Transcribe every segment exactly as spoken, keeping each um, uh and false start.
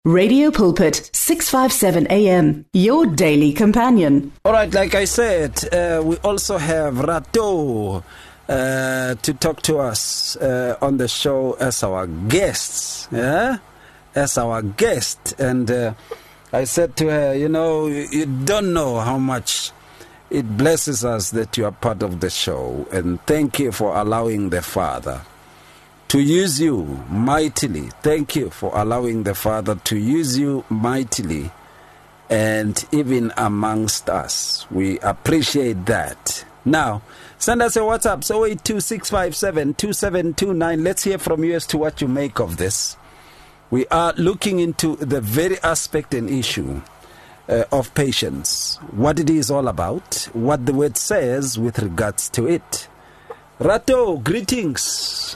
Radio Pulpit, six fifty-seven A M, your daily companion. All right, like I said, uh, we also have Rato uh, to talk to us uh, on the show as our guests, yeah? As our guest. And uh, I said to her, you know, you don't know how much it blesses us that you are part of the show. And thank you for allowing the Father to use you mightily. Thank you for allowing the Father to use you mightily and even amongst us. We appreciate that. Now, send us a WhatsApp, so eight two six five seven two seven two nine. Let's hear from you as to what you make of this. We are looking into the very aspect and issue uh, of patience, what it is all about, what the word says with regards to it. Rato, greetings.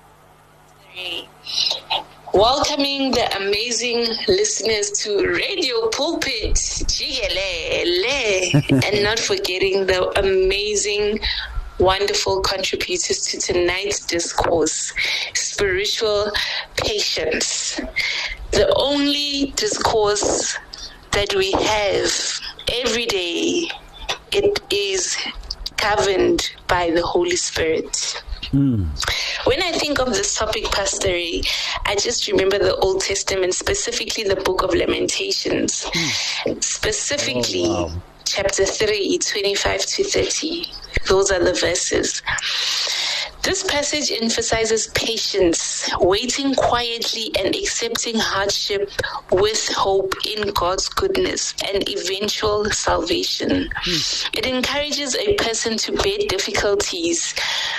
Welcoming the amazing listeners to Radio Pulpit, and not forgetting the amazing, wonderful contributors to tonight's discourse, spiritual patience. The only discourse that we have every day, it is governed by the Holy Spirit. Mm. When I think of this topic, Pastor Ray, I just remember the Old Testament, specifically the book of Lamentations, mm. specifically oh, wow. chapter three, twenty-five to thirty. Those are the verses. This passage emphasizes patience, waiting quietly and accepting hardship with hope in God's goodness and eventual salvation. Mm. It encourages a person to bear difficulties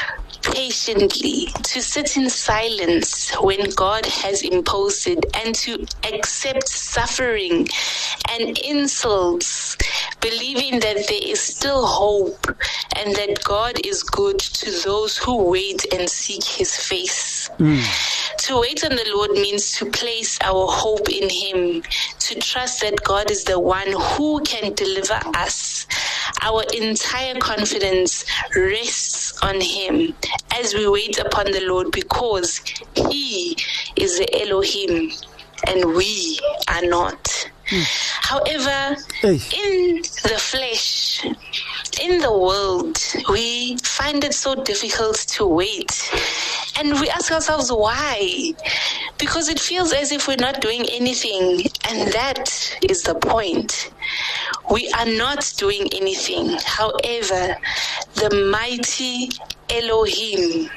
patiently, to sit in silence when God has imposed it, and to accept suffering and insults, believing that there is still hope and that God is good to those who wait and seek his face. Mm. To wait on the Lord means to place our hope in him, to trust that God is the one who can deliver us. Our entire confidence rests on him as we wait upon the Lord, because he is the Elohim and we are not. Hmm. However, hey. in the flesh, in the world, we find it so difficult to wait. And we ask ourselves why? Because it feels as if we're not doing anything. And that is the point. We are not doing anything. However, the mighty Elohim,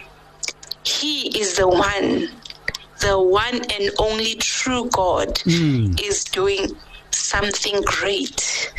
he is the one, the one and only true God, mm. is doing something great.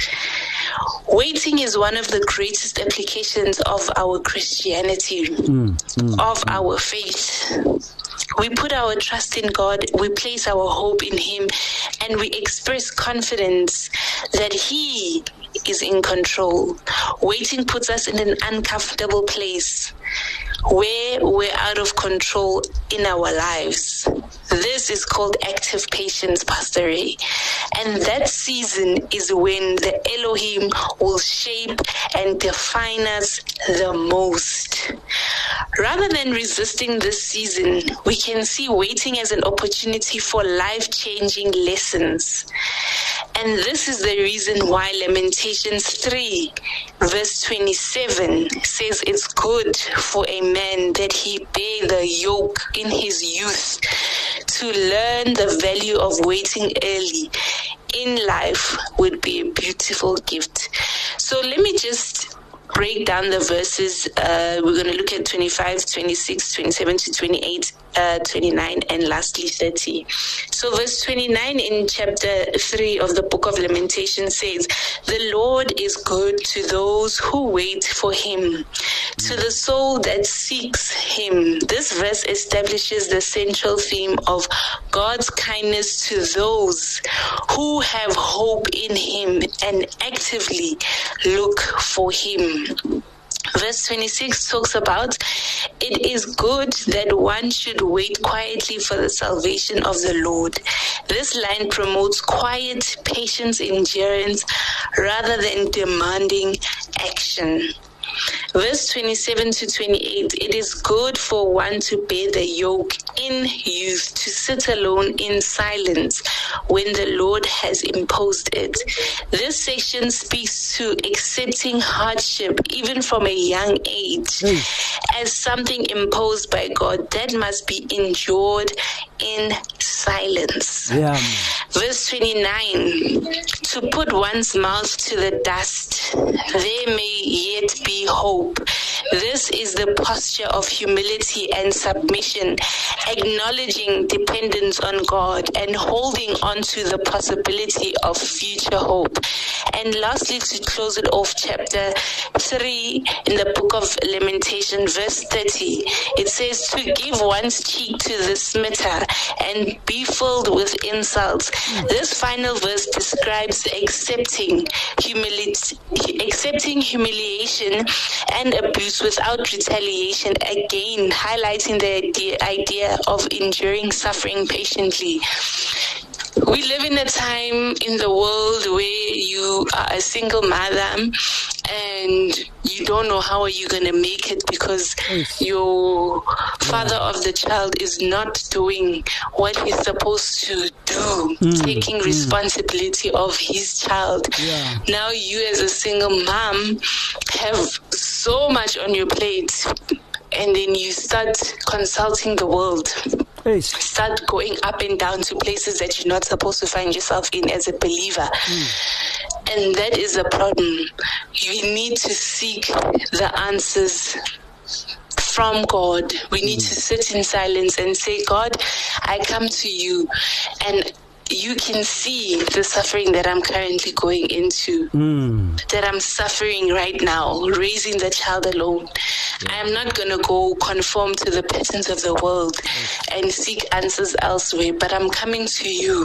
Waiting is one of the greatest applications of our Christianity, mm. Mm. of our faith. We put our trust in God, we place our hope in him, and we express confidence that he is in control. Waiting puts us in an uncomfortable place where we're out of control in our lives. This is called active patience, Pastor Ray. And that season is when the Elohim will shape and define us the most. Rather than resisting this season, we can see waiting as an opportunity for life-changing lessons. And this is the reason why Lamentations three, verse twenty-seven says it's good for a man that he bear the yoke in his youth, to learn the value of waiting early in life would be a beautiful gift. So let me just break down the verses. Uh, we're going to look at twenty-five, twenty-six, twenty-seven to twenty-eight, uh, twenty-nine, and lastly thirty. So verse twenty-nine in chapter three of the book of Lamentations says, "The Lord is good to those who wait for him, to the soul that seeks him." This verse establishes the central theme of God's kindness to those who have hope in him and actively look for him. Verse twenty-six talks about, "It is good that one should wait quietly for the salvation of the Lord." This line promotes quiet, patience, endurance, rather than demanding action. Verse twenty-seven to twenty-eight, "It is good for one to bear the yoke in youth to sit alone in silence when the Lord has imposed it. This section speaks to accepting hardship, even from a young age, hey. as something imposed by God that must be endured in silence. Yeah. Verse twenty-nine, to put one's mouth to the dust, there may yet be hope. This is the posture of humility and submission, acknowledging dependence on God and holding on to the possibility of future hope. And lastly, to close it off, chapter three in the book of Lamentation, verse thirty, it says, to give one's cheek to the smitter and be filled with insults. This final verse describes accepting humility, accepting humiliation and abuse without retaliation, again highlighting the idea, idea of enduring suffering patiently. We live in a time in the world where you are a single mother and you don't know how are you going to make it because your father of the child is not doing what he's supposed to do, mm. taking responsibility of his child. Yeah. Now you as a single mom have so much on your plate, and then you start consulting the world. Hey. Start going up and down to places that you're not supposed to find yourself in as a believer. Mm. And that is a problem. You need to seek the answers from God. We need mm. to sit in silence and say, God, I come to you, and you can see the suffering that I'm currently going into, mm. that I'm suffering right now, raising the child alone. Yeah. I'm not going to go conform to the patterns of the world and seek answers elsewhere, but I'm coming to you.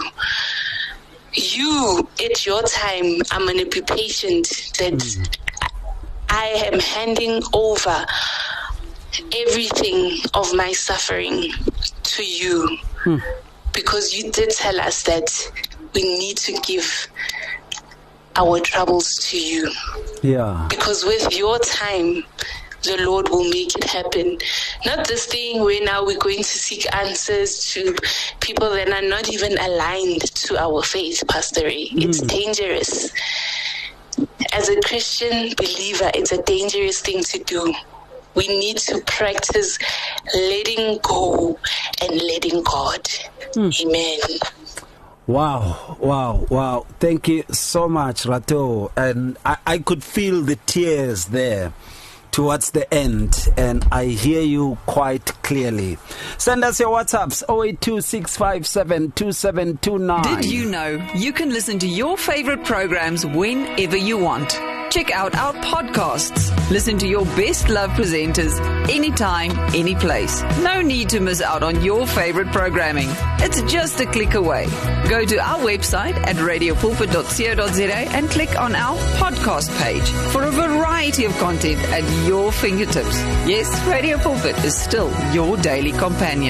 You, at your time, I'm going to be patient that mm. I am handing over everything of my suffering to you. Mm. Because you did tell us that we need to give our troubles to you. Yeah. Because with your time, the Lord will make it happen. Not this thing where now we're going to seek answers to people that are not even aligned to our faith, Pastor Ray. Mm. It's dangerous. As a Christian believer, it's a dangerous thing to do. We need to practice letting go and letting God. Mm. Amen. Wow, wow, wow. Thank you so much, Rato. And I, I could feel the tears there towards the end, and I hear you quite clearly. Send us your WhatsApps, oh eight two six five seven two seven two nine. Did you know you can listen to your favorite programs whenever you want? Check out our podcasts. Listen to your best loved presenters anytime, any place. No need to miss out on your favorite programming. It's just a click away. Go to our website at radio pulpit dot co dot za and click on our podcast page for a variety of content at your fingertips. Yes, Radio Pulpit is still your daily companion.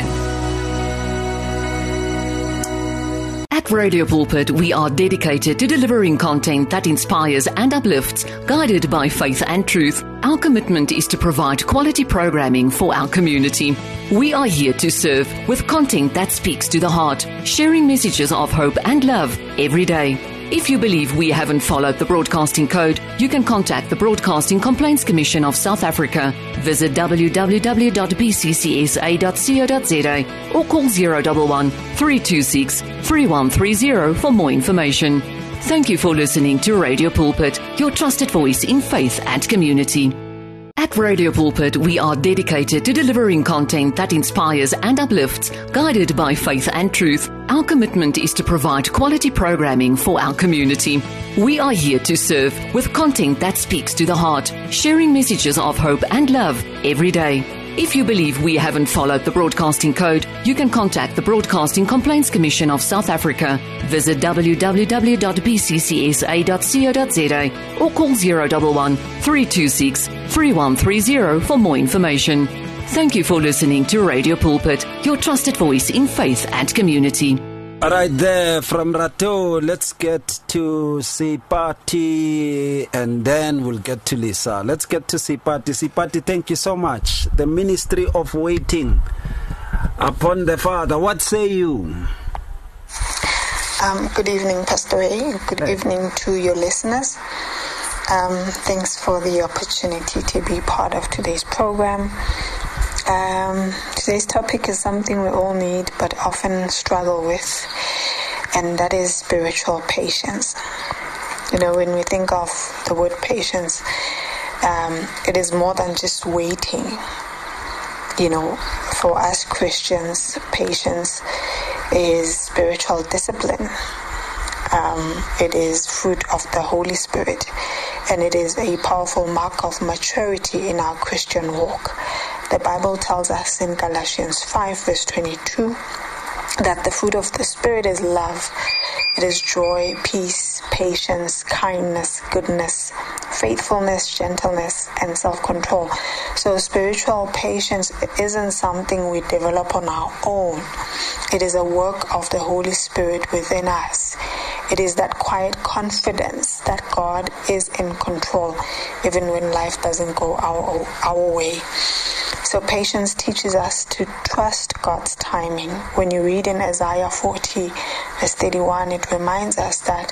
At Radio Pulpit, we are dedicated to delivering content that inspires and uplifts, guided by faith and truth. Our commitment is to provide quality programming for our community. We are here to serve with content that speaks to the heart, sharing messages of hope and love every day. If you believe we haven't followed the broadcasting code, you can contact the Broadcasting Complaints Commission of South Africa. Visit w w w dot b c c s a dot co dot za or call zero one one, three two six, three one three zero for more information. Thank you for listening to Radio Pulpit, your trusted voice in faith and community. At Radio Pulpit, we are dedicated to delivering content that inspires and uplifts, guided by faith and truth. Our commitment is to provide quality programming for our community. We are here to serve with content that speaks to the heart, sharing messages of hope and love every day. If you believe we haven't followed the broadcasting code, you can contact the Broadcasting Complaints Commission of South Africa. Visit w w w dot b c c s a dot co dot za or call zero one one, three two six, three one three zero for more information. Thank you for listening to Radio Pulpit, your trusted voice in faith and community. All right, there from Rato, let's get to Sipati, and then we'll get to Lisa. Let's get to Sipati. Sipati, thank you so much. The Ministry of Waiting. upon the Father. What say you? Um, good evening, Pastor Ray. Good hey. evening to your listeners. Um, thanks for the opportunity to be part of today's program. Um, today's topic is something we all need but often struggle with, and that is spiritual patience. You know, when we think of the word patience, um, it is more than just waiting. You know, for us Christians, patience is spiritual discipline. Um, it is fruit of the Holy Spirit, and it is a powerful mark of maturity in our Christian walk. The Bible tells us in Galatians five verse twenty-two that the fruit of the Spirit is love. It is joy, peace, patience, kindness, goodness, faithfulness, gentleness, and self-control. So spiritual patience isn't something we develop on our own. It is a work of the Holy Spirit within us. It is that quiet confidence that God is in control, even when life doesn't go our, our way. So patience teaches us to trust God's timing. When you read in Isaiah forty, verse thirty-one, it reminds us that,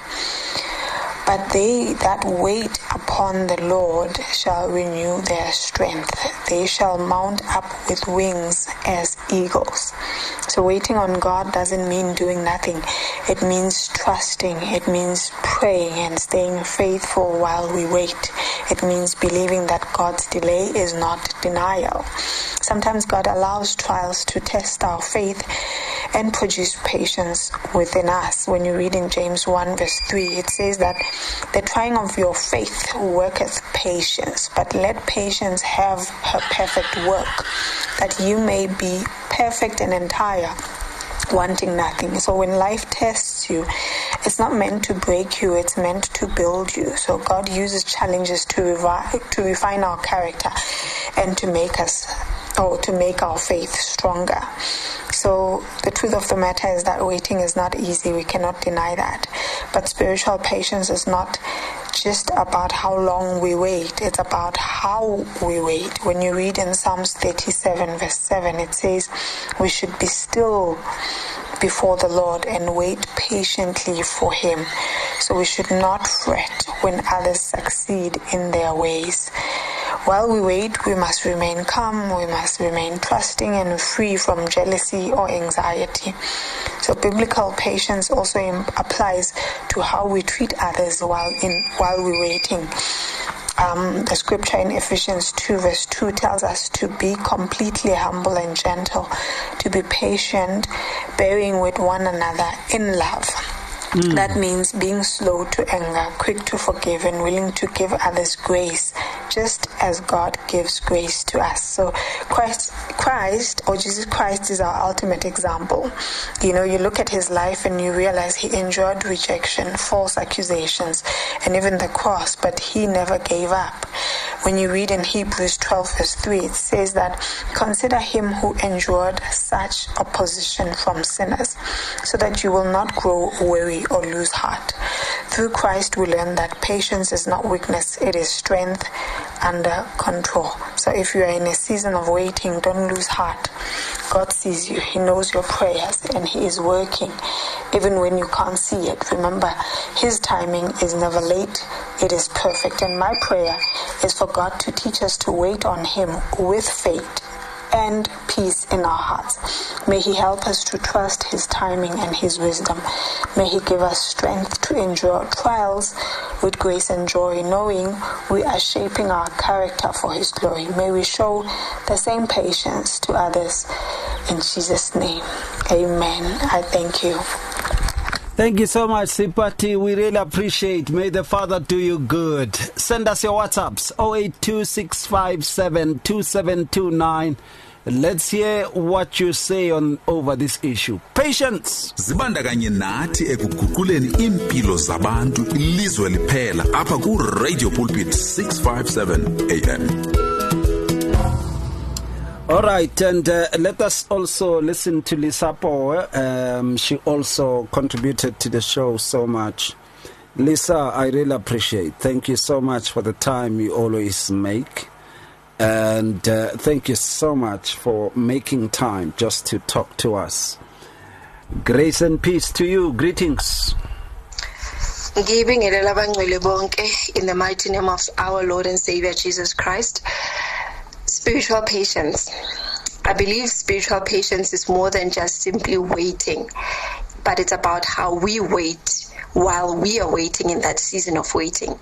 but they that wait upon the Lord shall renew their strength. They shall mount up with wings as eagles. So waiting on God doesn't mean doing nothing. It means trusting. It means praying and staying faithful while we wait. It means believing that God's delay is not denial. Sometimes God allows trials to test our faith and produce patience within us. When you read in James one verse three, it says that the trying of your faith worketh patience, but let patience have her perfect work, that you may be perfect and entire, wanting nothing. So when life tests you, it's not meant to break you, it's meant to build you. So God uses challenges to revive, to refine our character and to make us, or to make our faith stronger. So the truth of the matter is that waiting is not easy. We cannot deny that. But spiritual patience is not just about how long we wait. It's about how we wait. When you read in Psalms thirty-seven verse seven, it says we should be still before the Lord and wait patiently for Him. So we should not fret when others succeed in their ways. While we wait, we must remain calm, we must remain trusting and free from jealousy or anxiety. So biblical patience also applies to how we treat others while in while we're waiting. Um, the scripture in Ephesians two verse two tells us to be completely humble and gentle, to be patient, bearing with one another in love. Mm. That means being slow to anger, quick to forgive, and willing to give others grace, just as God gives grace to us. So Christ, Christ or Jesus Christ is our ultimate example. You know, you look at his life and you realize he endured rejection, false accusations, and even the cross, but he never gave up. When you read in Hebrews twelve verse three, it says that, consider him who endured such opposition from sinners, so that you will not grow weary or lose heart. Through Christ we learn that patience is not weakness, it is strength under control. So if you are in a season of waiting, don't lose heart. God sees you, he knows your prayers, and he is working even when you can't see it. Remember, his timing is never late, it is perfect. And my prayer is for God to teach us to wait on him with faith and peace in our hearts. May he help us to trust his timing and his wisdom. May he give us strength to endure trials with grace and joy, knowing we are shaping our character for his glory. May we show the same patience to others. In Jesus' name, amen. I thank you. Thank you so much, Sipati. We really appreciate. May the Father do you good. Send us your WhatsApps, zero eight two six five seven two seven two nine. Let's hear what you say on over this issue. Patience. Zibandakanye nathi ekuguquleni impilo zabantu ilizwe liphela apha ku Radio Pulpit six fifty-seven A M. All right, and uh, let us also listen to Lisa Power. Um, she also contributed to the show so much. Lisa, I really appreciate. Thank you so much for the time you always make. And uh, thank you so much for making time just to talk to us. Grace and peace to you. Greetings. In the mighty name of our Lord and Savior Jesus Christ. Spiritual patience. I believe spiritual patience is more than just simply waiting, but it's about how we wait while we are waiting in that season of waiting.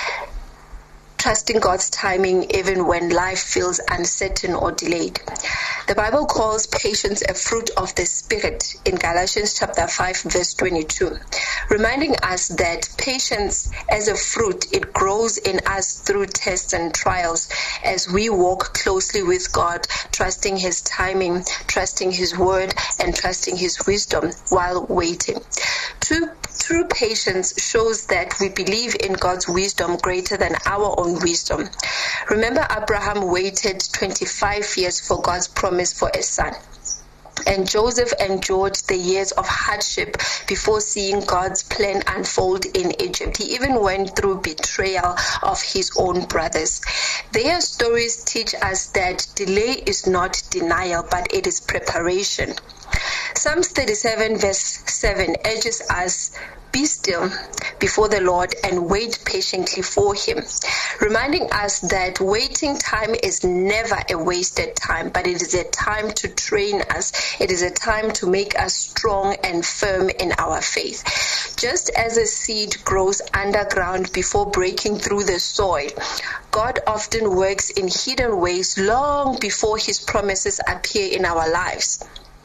Trusting God's timing even when life feels uncertain or delayed. The Bible calls patience a fruit of the Spirit in Galatians chapter five verse twenty-two, reminding us that patience as a fruit, it grows in us through tests and trials as we walk closely with God, trusting His timing, trusting His word, and trusting His wisdom while waiting. True True patience shows that we believe in God's wisdom greater than our own wisdom. Remember, Abraham waited twenty-five years for God's promise for a son. And Joseph endured the years of hardship before seeing God's plan unfold in Egypt. He even went through betrayal of his own brothers. Their stories teach us that delay is not denial, but it is preparation. Psalms thirty-seven verse seven urges us, be still before the Lord and wait patiently for Him, reminding us that waiting time is never a wasted time, but it is a time to train us. It is a time to make us strong and firm in our faith. Just as a seed grows underground before breaking through the soil, God often works in hidden ways long before His promises appear in our lives.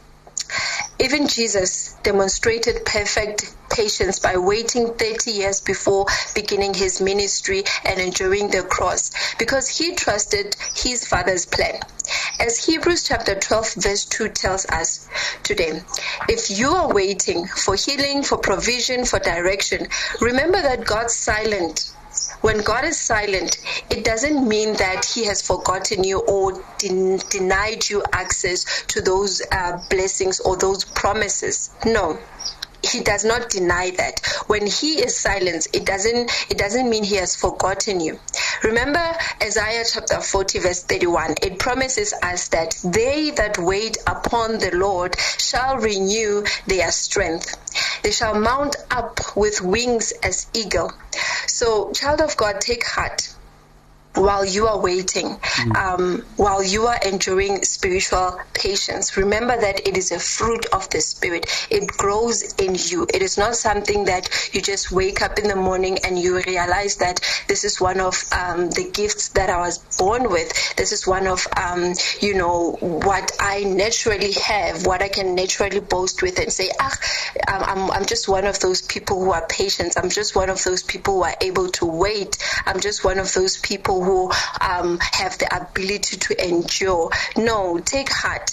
Even Jesus demonstrated perfect patience by waiting thirty years before beginning His ministry and enduring the cross, because He trusted His Father's plan. As Hebrews chapter twelve verse two tells us today, if you are waiting for healing, for provision, for direction, remember that God's silent. When God is silent, it doesn't mean that He has forgotten you or den- denied you access to those uh, blessings or those promises. No. He does not deny that. When He is silent, it doesn't it doesn't mean He has forgotten you. Remember Isaiah chapter forty verse thirty-one. It promises us that they that wait upon the Lord shall renew their strength. They shall mount up with wings as eagle. So, child of God, take heart. While you are waiting, mm. um, while you are enduring spiritual patience, remember that it is a fruit of the Spirit. It grows in you. It is not something that you just wake up in the morning and you realize that this is one of um, the gifts that I was born with. This is one of, um, you know, what I naturally have, what I can naturally boast with and say, ah, I'm, I'm just one of those people who are patient. I'm just one of those people who are able to wait. I'm just one of those people who um, have the ability to endure. No, take heart.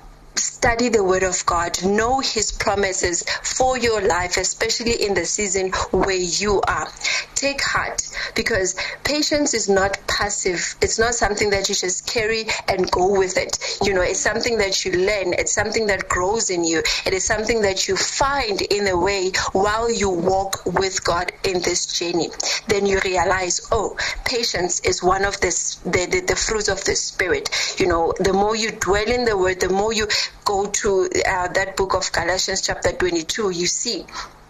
Study the Word of God. Know His promises for your life, especially in the season where you are. Take heart, because patience is not passive. It's not something that you just carry and go with it. You know, it's something that you learn. It's something that grows in you. It is something that you find in a way while you walk with God in this journey. Then you realize, oh, patience is one of the, the, the, the fruits of the Spirit. You know, the more you dwell in the Word, the more you go to uh, that book of Galatians chapter twenty-two, you see,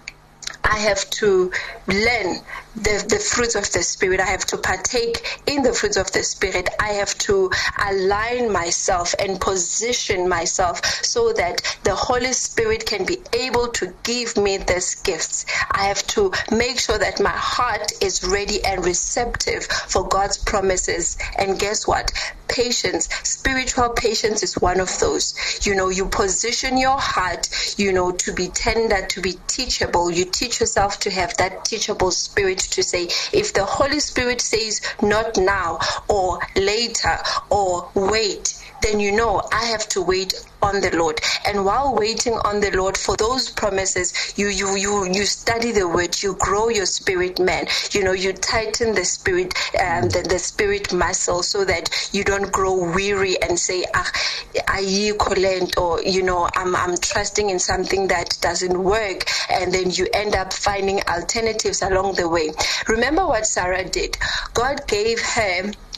I have to learn the, the fruits of the Spirit. I have to partake in the fruits of the Spirit. I have to align myself and position myself so that the Holy Spirit can be able to give me these gifts. I have to make sure that my heart is ready and receptive for God's promises. And guess what? Patience, spiritual patience is one of those. You know, you position your heart, you know, to be tender, to be teachable. You teach yourself to have that teachable spirit to say, if the Holy Spirit says not now or later or wait, then you know I have to wait on the Lord. And while waiting on the Lord for those promises, you you you you study the Word, you grow your spirit man. You know, you tighten the spirit, um, the, the spirit muscle, so that you don't grow weary and say, ah, I collect, or you know, I'm I'm trusting in something that doesn't work, and then you end up finding alternatives along the way. Remember what Sarah did. God gave her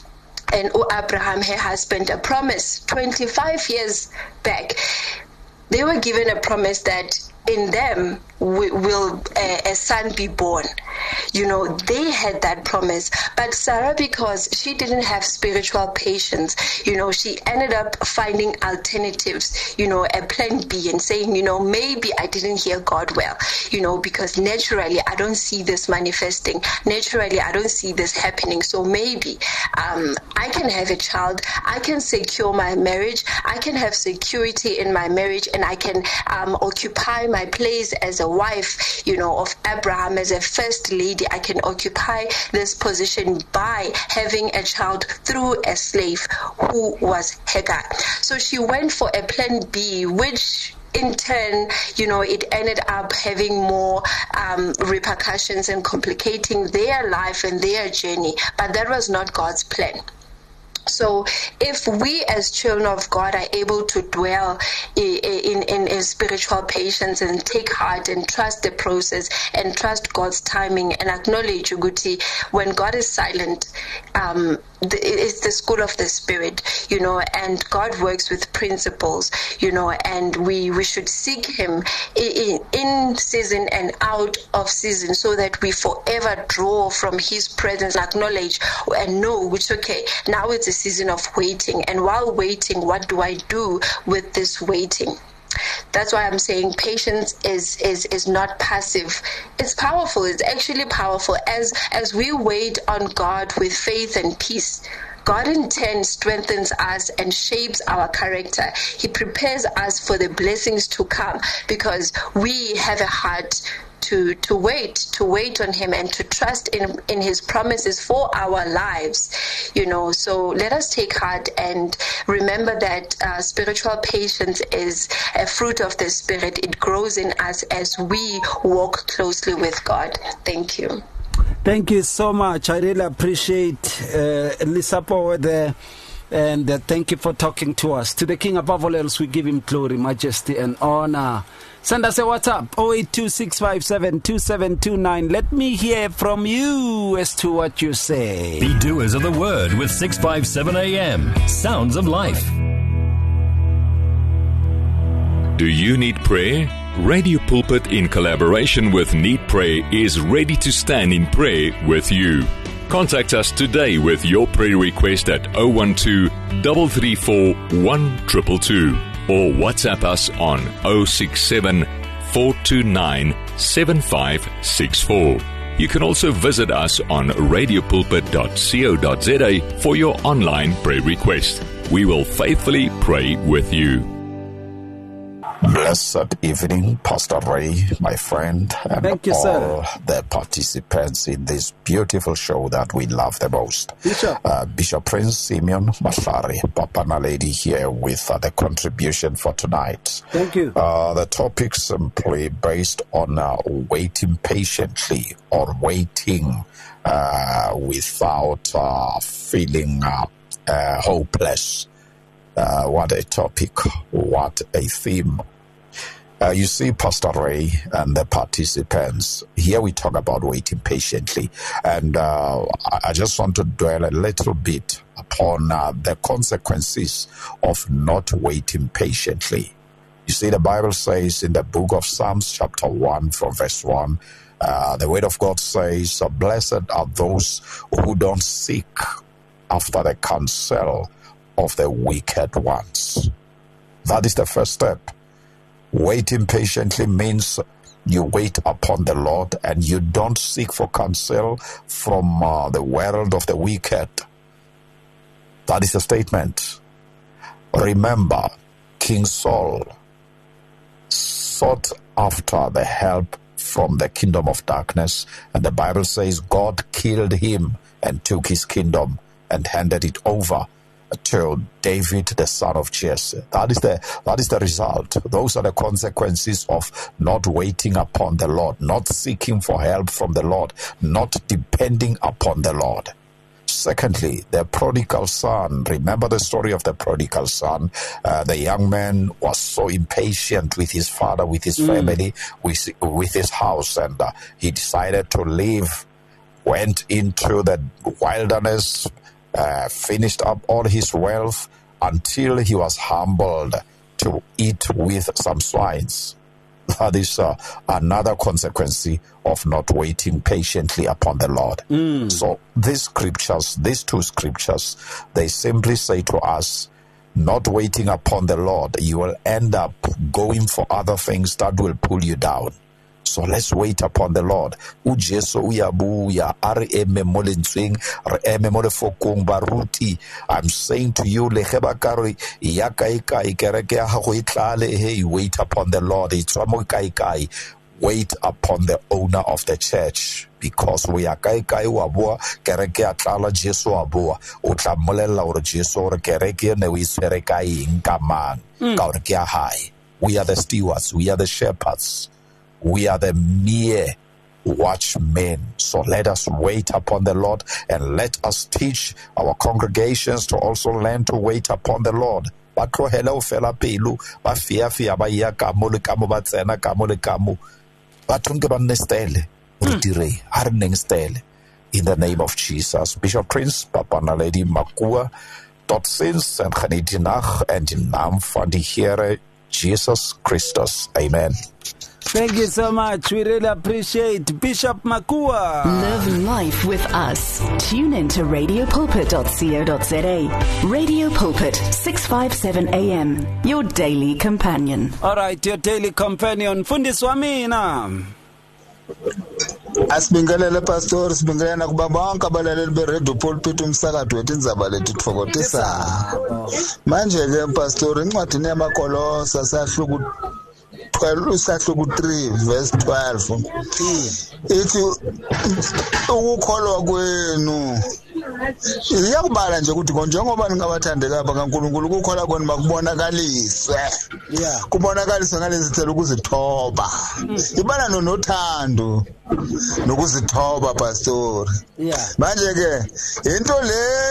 and Abraham, her husband, a promise twenty-five years back. They were given a promise that in them will a, a son be born. You know, they had that promise. But Sarah, because she didn't have spiritual patience, you know, she ended up finding alternatives, you know, a plan B, and saying, you know, maybe I didn't hear God well, you know, because naturally I don't see this manifesting. Naturally, I don't see this happening. So maybe um, I can have a child. I can secure my marriage. I can have security in my marriage, and I can um, occupy my place as a wife, you know, of Abraham, as a first lady. I can occupy this position by having a child through a slave who was Hagar. So she went for a plan B, which in turn, you know, it ended up having more um, repercussions and complicating their life and their journey. But that was not God's plan. So if we as children of God are able to dwell in, in, in, in spiritual patience and take heart and trust the process and trust God's timing and acknowledge Uguti, when God is silent, um, the, it's the school of the Spirit, you know, and God works with principles, you know, and we, we should seek Him in, in season and out of season, so that we forever draw from His presence, acknowledge and know which, okay, now it's a season of waiting, and while waiting, what do I do with this waiting? That's why I'm saying patience is is is not passive. It's powerful. It's actually powerful. As as we wait on God with faith and peace, God in turn strengthens us and shapes our character. He prepares us for the blessings to come, because we have a heart to to wait, to wait on Him and to trust in, in His promises for our lives, you know. So let us take heart and remember that uh, spiritual patience is a fruit of the Spirit. It grows in us as we walk closely with God. Thank you. Thank you so much. I really appreciate uh, Lisapo there. And uh, thank you for talking to us. To the King above all else, we give Him glory, majesty, and honor. Send us a WhatsApp, oh eight two six five seven two seven two nine. Let me hear from you as to what you say. Be doers of the word with six fifty-seven A M. Sounds of Life. Do you need prayer? Radio Pulpit, in collaboration with Need Prayer, is ready to stand in prayer with you. Contact us today with your prayer request at oh one two, three three four, one two two two or WhatsApp us on oh six seven, four two nine, seven five six four. You can also visit us on radio pulpit dot co dot za for your online prayer request. We will faithfully pray with you. Blessed evening, Pastor Ray, my friend, and Thank you, all sir. the participants in this beautiful show that we love the most. Bishop, uh, Bishop Prince Simeon Mashari, Papa Naledi here with uh, the contribution for tonight. Thank you. Uh, the topic simply based on uh, waiting patiently or waiting uh, without uh, feeling uh, uh, hopeless. Uh, what a topic, what a theme. Uh, you see, Pastor Ray and the participants, here we talk about waiting patiently. And uh, I just want to dwell a little bit upon uh, the consequences of not waiting patiently. You see, the Bible says in the book of Psalms chapter one from verse one, uh, the word of God says, blessed are those who don't seek after the counsel of the wicked ones. That is the first step. Waiting patiently means you wait upon the Lord and you don't seek for counsel from uh, the world of the wicked. That is the statement. Remember, King Saul sought after the help from the kingdom of darkness, and the Bible says God killed him and took his kingdom and handed it over to David, the son of Jesse. That is the that is the result. Those are the consequences of not waiting upon the Lord, not seeking for help from the Lord, not depending upon the Lord. Secondly, the prodigal son. Remember the story of the prodigal son. Uh, the young man was so impatient with his father, with his mm. family, with, with his house, and uh, he decided to leave, went into the wilderness, uh, finished up all his wealth until he was humbled to eat with some swines. That is uh, another consequence of not waiting patiently upon the Lord. Mm. So these scriptures, these two scriptures, they simply say to us, not waiting upon the Lord, you will end up going for other things that will pull you down. So let's wait upon the Lord. Ujesu uyabuya ari eme molentsweng re eme mo lefokong baruti. I'm saying to you, leheba kare ya kai kai kereke ya gago e tlale, hey, wait upon the Lord. Itswa mo kai kai. Wait upon the owner of the church, because we are kai kai wa boa kereke ya tlala Jesu wa boa o tla molela gore Jesu re kereke ne o isere kai eng ka mang ka gore ke ya hae. We are the stewards, we are the shepherds. We are the mere watchmen. So let us wait upon the Lord, and let us teach our congregations to also learn to wait upon the Lord. Ba tlohela o fela pelo ba fia fia ba ya ka mo le ka mo ba tsena ka mo le ka mo ba thunke ba nestele re dire ha re neng stele in the name of Jesus. Bishop Prince Papa Naledi Makua dot sins and Khanidinach and in naam van die Here Jesus Christus. Amen. Thank you so much. We really appreciate Bishop Makua. Live life with us. Tune in to radio pulpit dot co dot za. Radio Pulpit, six fifty-seven A M, your daily companion. All right, your daily companion. Fundis Wamina. Asibingelele pastor, sibingelele kuba bonke abalaleli be-Radio Pulpit umsakazo wethu indzaba lethu tfokotisa. Manje ke pastor incwadini yamakolosa sahluku twelve three verse twelve ithi ukukholwa kwenu iyakubala nje ukuthi njengoba ningabathandeka apha kaNkulunkulu ukukholwa kwenu makubonakaliswe kubonakaliswe ngalezi zithelo ukuzithoba ibala nothando nokuzithoba pastor manje ke into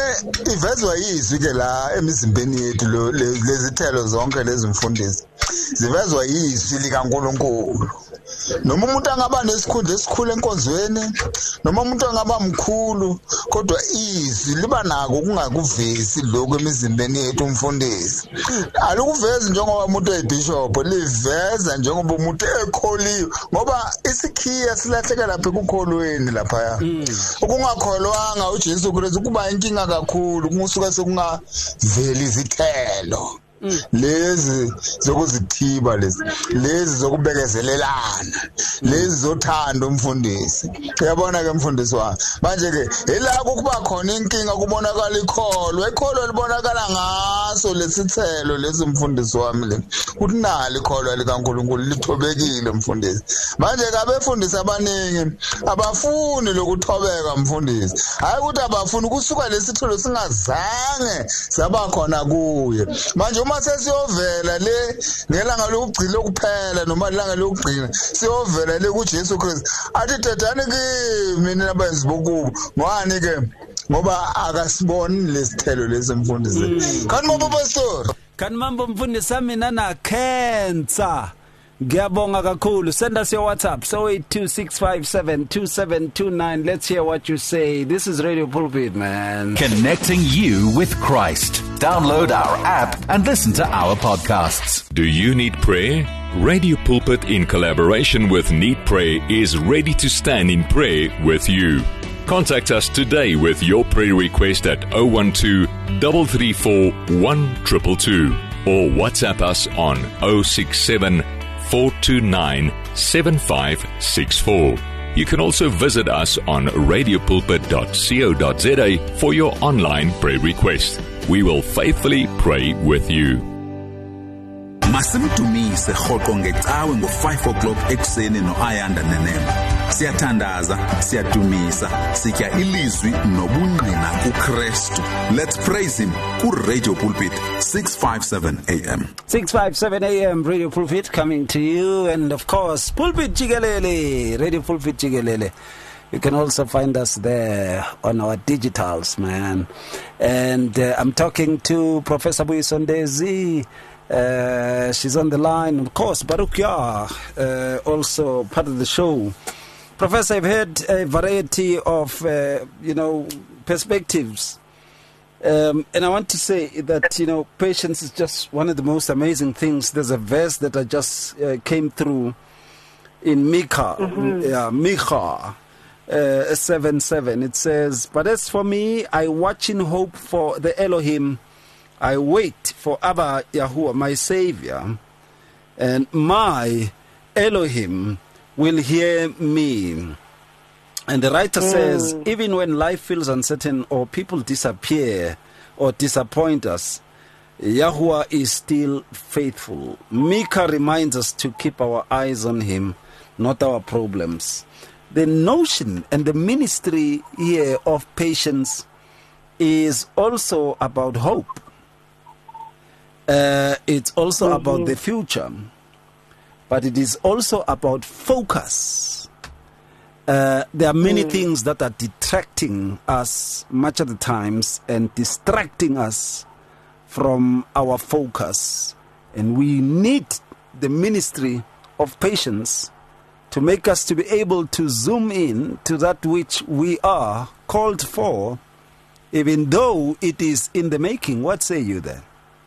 le ivezwa yizwi ke la emizimbeni yethu lezithelo zonke lezi mfundisi zivezwa yizwi likaNkulunkulu. Noma umuntu angaba nesikhundla esikhulu enkonzweni, noma umuntu angaba mkhulu, kodwa izwi liba nako ukungakuvezi lokho emizimbeni yethu umfundisi. Alikuvezi njengoba umuntu eyibishop, liveza njengoba umuntu ekholiwe, ngoba isikhiya silahleka lapha ekukholweni lapha. Ukungakholwanga uJesu Kristu kuba inkinga kakhulu, kungusuka sekungaveli izithelo. Lezi zokuzithiba lezi lezi zokubekezelelana lezi zothanda umfundisi. Uyabona ke mfundisi wami manje ke elako kuba khona inkinga kubonakala ikholo ikholo libonakala ngaso lesithelo lezi mfundisi wami le uthi nali ikholo likaNkulunkulu lithobekile mfundisi. Manje ke abefundisi abaningi abafuni lokuthobeka mfundisi, hayi ukuthi abafuni kusuka lesithelo singazange saba khona kuye. Manje uma sesiyovela le ngelanga lokugcina kuphela noma ilanga lokugcina siyovela le kuJesu Kristu athi thethani kimi nabenzi bokubo ngani ke ngoba akasiboni lesithelo lesemfundisi. Kanti mambo pastor, kanti mambo mfundisi sami nana cancer. Ngiyabonga kakhulu. Send us your WhatsApp zero eight two six five seven two seven two nine. Let's hear what you say. This is Radio Pulpit, man. Connecting you with Christ. Download our app and listen to our podcasts. Do you need prayer? Radio Pulpit, in collaboration with Need Pray, is ready to stand in prayer with you. Contact us today with your prayer request at zero one two, three three four, one two two two or WhatsApp us on zero six seven, four two nine, seven five six four. You can also visit us on radio pulpit dot co dot za for your online prayer request. We will faithfully pray with you. Masimdumise rhoqo ngecawe ngo-five o'clock ekuseni no-Ayanda Nenema. Siyathandaza, siyadumisa, sitya ilizwi nobungqina kuKristu. Let's praise him ku-Radio Pulpit, six fifty-seven A M. six fifty-seven A M, Radio Pulpit coming to you. And of course, Pulpit Jikelele, Radio Pulpit Jikelele. You can also find us there on our digitals, man. And uh, I'm talking to Professor Buyisondezi. Uh, she's on the line. Of course, Baruch Yah, uh, also part of the show. Professor, I've heard a variety of, uh, you know, perspectives Um, and I want to say that, you know, patience is just one of the most amazing things. There's a verse that I just uh, came through in Micah, mm-hmm. yeah, Micah uh, seven seven. It says, "But as for me, I watch in hope for the Elohim. I wait for Abba Yahuwah, my Savior, and my Elohim will hear me." And the writer mm. says, even when life feels uncertain or people disappear or disappoint us, Yahuwah is still faithful. Micah reminds us to keep our eyes on him, not our problems. The notion and the ministry here of patience is also about hope. Uh, it's also mm-hmm. about the future, but it is also about focus. Uh, there are many mm. things that are detracting us much of the times and distracting us from our focus. And we need the ministry of patience to make us to be able to zoom in to that which we are called for, even though it is in the making. What say you there?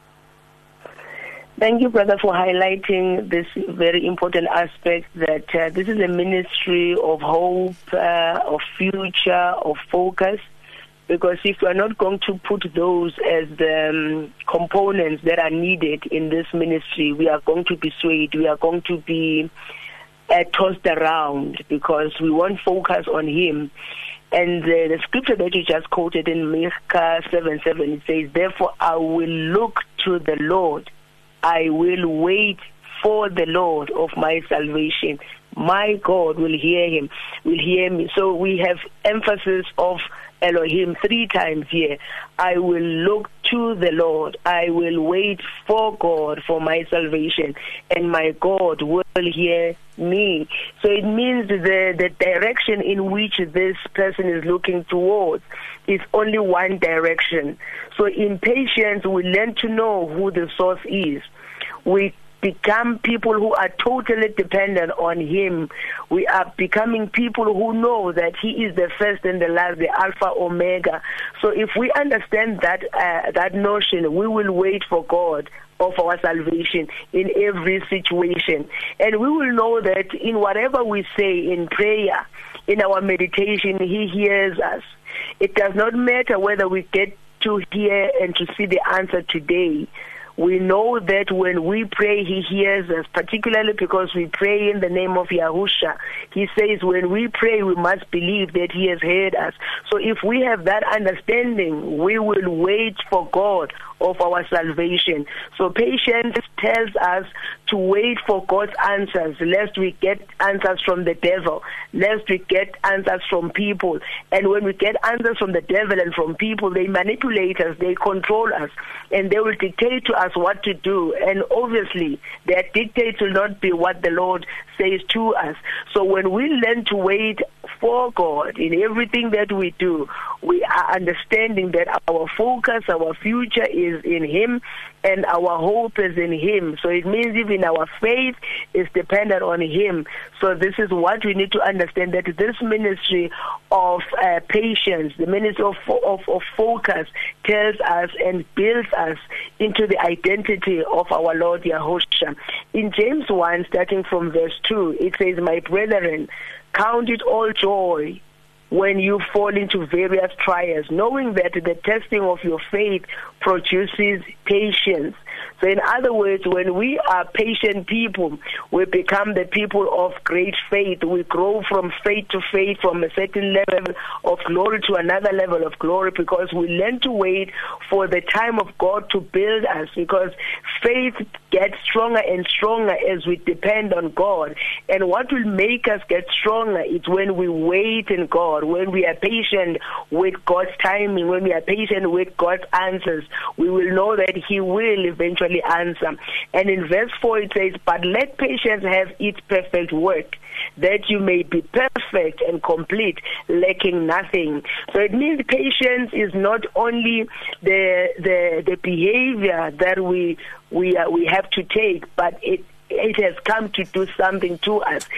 Thank you, brother, for highlighting this very important aspect that uh, this is a ministry of hope, uh, of future, of focus. Because if we are not going to put those as the um, components that are needed in this ministry, we are going to be swayed, we are going to be uh, tossed around because we won't focus on him. And uh, the scripture that you just quoted in Micah seven seven, it says, "Therefore I will look to the Lord. I will wait for the Lord of my salvation. My God will hear him, will hear me." So we have emphasis of Elohim three times here. I will look to the Lord. I will wait for God for my salvation, and my God will hear me. So it means the, the direction in which this person is looking towards is only one direction. So in patience, we learn to know who the source is. We become people who are totally dependent on him. We are becoming people who know that he is the first and the last, the Alpha Omega. So if we understand that uh, that notion, we will wait for God of our salvation in every situation. And we will know that in whatever we say in prayer, in our meditation, he hears us. It does not matter whether we get to hear and to see the answer today. We know that when we pray, he hears us, particularly because we pray in the name of Yahusha. He says when we pray, we must believe that he has heard us. So if we have that understanding, we will wait for God of our salvation. So patience tells us to wait for God's answers, lest we get answers from the devil, lest we get answers from people. And when we get answers from the devil and from people, they manipulate us, they control us, and they will dictate to us what to do. And obviously, their dictates will not be what the Lord says to us. So when we learn to wait for God in everything that we do, we are understanding that our focus, our future is in him, and our hope is in him. So it means even our faith is dependent on him. So this is what we need to understand, that this ministry of uh, patience, the ministry of, of, of focus, tells us and builds us into the identity of our Lord Yahushua. In James one, starting from verse two, it says, "My brethren, count it all joy when you fall into various trials, knowing that the testing of your faith produces patience." So in other words, when we are patient people, we become the people of great faith. We grow from faith to faith, from a certain level of glory to another level of glory, because we learn to wait for the time of God to build us, because faith gets stronger and stronger as we depend on God. And what will make us get stronger is when we wait in God, when we are patient with God's timing, when we are patient with God's answers. We will know that he will eventually answer. And in verse four it says, "But let patience have its perfect work, that you may be perfect and complete, lacking nothing." So it means patience is not only the the, the behavior that we we uh, we have to take, but it it has come to do something to us.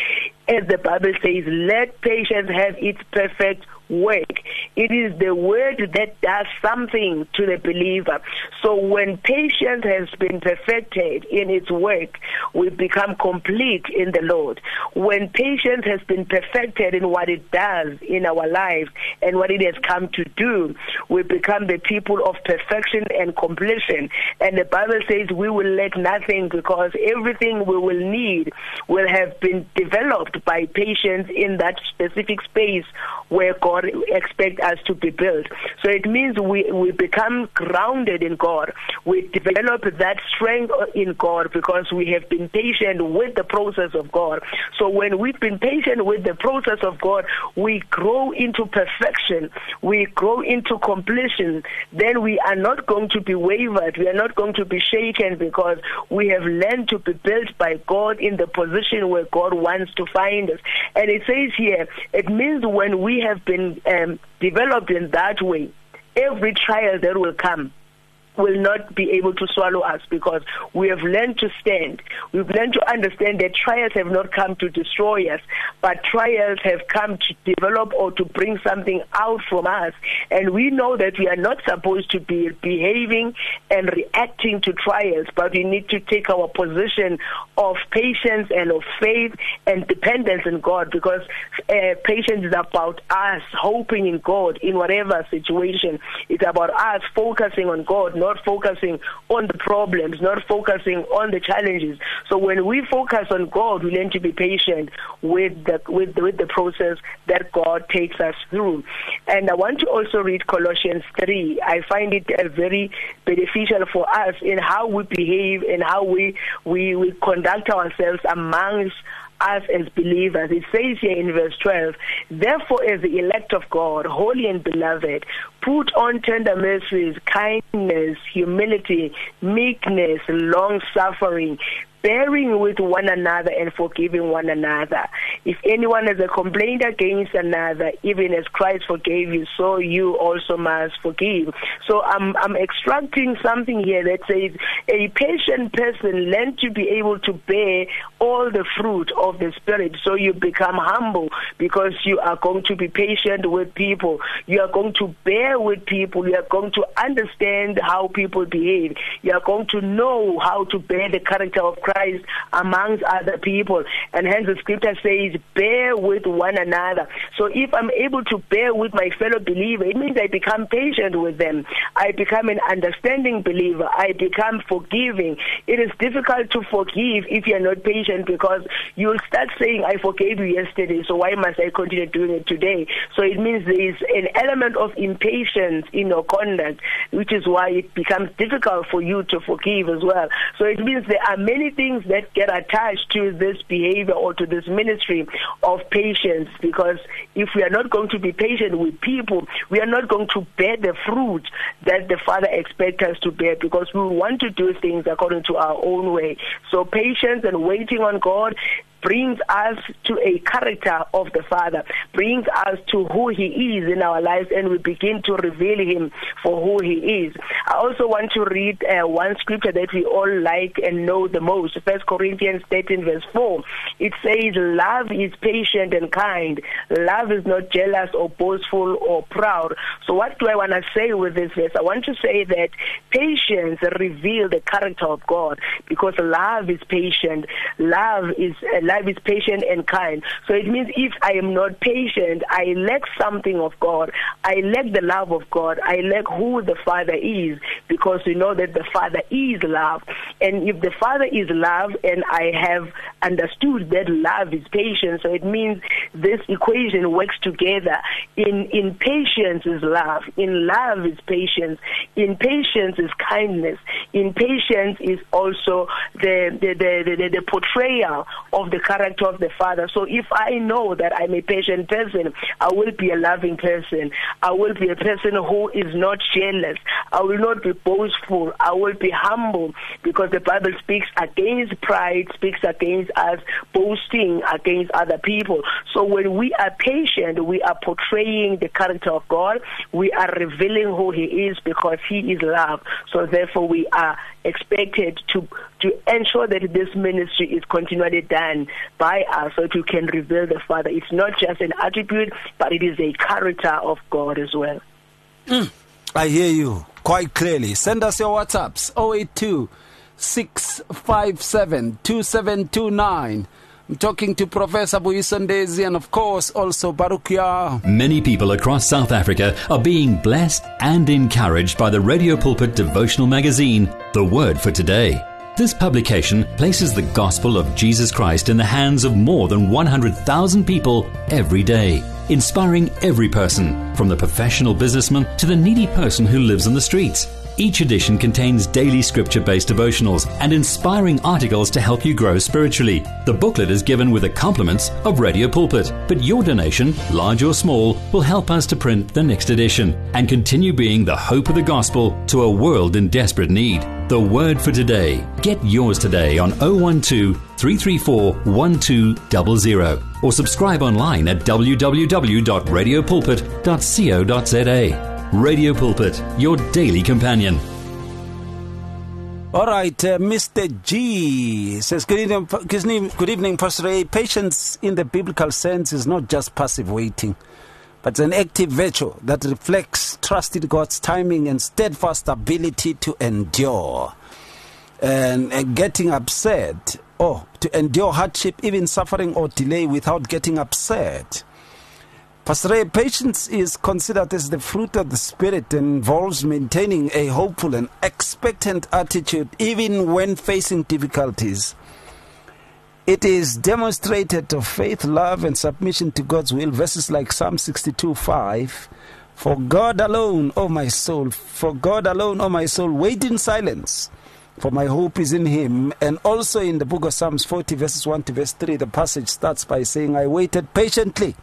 as the Bible says, let patience have its perfect work. It is the word that does something to the believer. So when patience has been perfected in its work, we become complete in the Lord. When patience has been perfected in what it does in our lives and what it has come to do, we become the people of perfection and completion. And the Bible says we will lack nothing, because everything we will need will have been developed by patience in that specific space where God expect us to be built. So it means we, we become grounded in God. We develop that strength in God because we have been patient with the process of God. So when we've been patient with the process of God, we grow into perfection. We grow into completion. Then we are not going to be wavered. We are not going to be shaken, because we have learned to be built by God in the position where God wants to find us. And it says here, it means when we have been um, developed in that way, every trial that will come will not be able to swallow us, because we have learned to stand. We've learned to understand that trials have not come to destroy us, but trials have come to develop or to bring something out from us. And we know that we are not supposed to be behaving and reacting to trials, but we need to take our position of patience and of faith and dependence in God, because uh, patience is about us hoping in God in whatever situation. It's about us focusing on God, not focusing on the problems, not focusing on the challenges. So when we focus on God, we learn to be patient with the with the, with the process that God takes us through. And I want to also read Colossians three. I find it uh, very beneficial for us in how we behave and how we we, we conduct ourselves amongst us as believers. It says here in verse twelve, therefore, as the elect of God, holy and beloved, put on tender mercies, kindness, humility, meekness, long-suffering, bearing with one another and forgiving one another. If anyone has a complaint against another, even as Christ forgave you, so you also must forgive. So I'm I'm extracting something here that says a patient person learns to be able to bear all the fruit of the Spirit. So you become humble because you are going to be patient with people. You are going to bear with people. You are going to understand how people behave. You are going to know how to bear the character of Christ Christ amongst other people. And hence the scripture says, bear with one another. So if I'm able to bear with my fellow believer, it means I become patient with them. I become an understanding believer. I become forgiving. It is difficult to forgive if you're not patient, because you'll start saying, I forgave you yesterday, so why must I continue doing it today? So it means there is an element of impatience in your conduct, which is why it becomes difficult for you to forgive as well. So it means there are many things that get attached to this behavior or to this ministry of patience, because if we are not going to be patient with people, we are not going to bear the fruit that the Father expects us to bear, because we want to do things according to our own way. So patience and waiting on God brings us to a character of the Father, brings us to who He is in our lives, and we begin to reveal Him for who He is. I also want to read uh, one scripture that we all like and know the most, First Corinthians thirteen verse four. It says, love is patient and kind. Love is not jealous or boastful or proud. So what do I want to say with this verse? I want to say that patience reveals the character of God, because love is patient. Love is uh, Love is patient and kind. So it means if I am not patient, I lack something of God. I lack the love of God. I lack who the Father is, because we know that the Father is love. And if the Father is love, and I have understood that love is patience, so it means this equation works together. In in patience is love. In love is patience. In patience is kindness. In patience is also the the the, the, the portrayal of the character of the Father. So if I know that I'm a patient person, I will be a loving person. I will be a person who is not jealous. I will not be boastful. I will be humble, because the Bible speaks against pride, speaks against us boasting against other people. So when we are patient, we are portraying the character of God. We are revealing who He is, because He is love. So therefore we are expected to to ensure that this ministry is continually done by us so that we can reveal the Father. It's not just an attribute, but it is a character of God as well. Mm. I hear you quite clearly. Send us your WhatsApps, zero eight two, six five seven, two seven two nine. I'm talking to Professor Buyisondezi and, of course, also Barukia. Many people across South Africa are being blessed and encouraged by the Radio Pulpit devotional magazine, The Word for Today. This publication places the gospel of Jesus Christ in the hands of more than one hundred thousand people every day, inspiring every person, from the professional businessman to the needy person who lives on the streets. Each edition contains daily scripture-based devotionals and inspiring articles to help you grow spiritually. The booklet is given with the compliments of Radio Pulpit, but your donation, large or small, will help us to print the next edition and continue being the hope of the gospel to a world in desperate need. The Word for Today. Get yours today on zero one two, three three four, one two zero zero or subscribe online at w w w dot radio pulpit dot co dot z a. Radio Pulpit, your daily companion. All right, uh, Mister G says, good evening, good evening, good evening, Pastor A. Patience in the biblical sense is not just passive waiting, but it's an active virtue that reflects trust in God's timing and steadfast ability to endure. And, and getting upset, or to endure hardship, even suffering or delay without getting upset. Pastor Ray, patience is considered as the fruit of the Spirit and involves maintaining a hopeful and expectant attitude even when facing difficulties. It is demonstrated of faith, love, and submission to God's will. Verses like Psalm sixty-two five, for God alone, O my soul, for God alone, O my soul, wait in silence, for my hope is in Him. And also in the book of Psalms forty, verses one to verse three, the passage starts by saying, I waited patiently